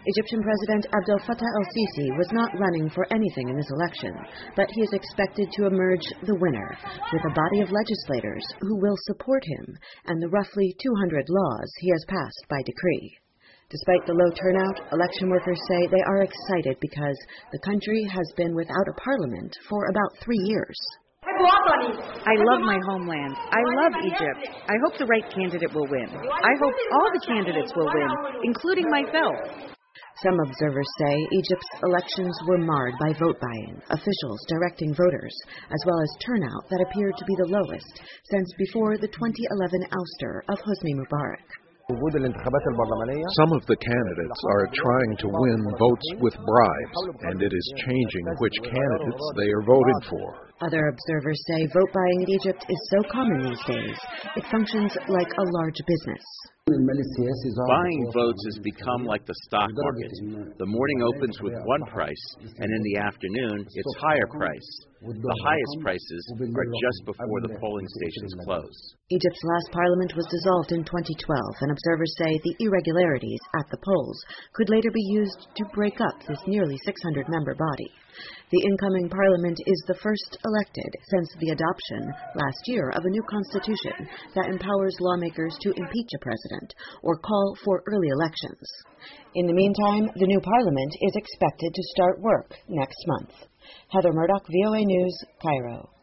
Egyptian President Abdel Fattah el-Sisi was not running for anything in this election, but he is expected to emerge the winner, with a body of legislators who will support him and the roughly 200 laws he has passed by decree. Despite the low turnout, election workers say they are excited because the country has been without a parliament for about 3 years. I love my homeland. I love Egypt. I hope the right candidate will win. I hope all the candidates will win, including myself. Some observers say Egypt's elections were marred by vote buying, officials directing voters, as well as turnout that appeared to be the lowest since before the 2011 ouster of Hosni Mubarak. Some of the candidates are trying to win votes with bribes, and it is changing which candidates they are voted for. Other observers say vote buying in Egypt is so common these days, it functions like a large business. Buying votes has become like the stock market. The morning opens with one price, and in the afternoon, it's higher price. The highest prices are just before the polling stations close. Egypt's last parliament was dissolved in 2012, and observers say the irregularities at the polls could later be used to break up this nearly 600-member body. The incoming parliament is the first elected since the adoption last year of a new constitution that empowers lawmakers to impeach a president or call for early elections. In the meantime, the new parliament is expected to start work next month. Heather Murdoch, VOA News, Cairo.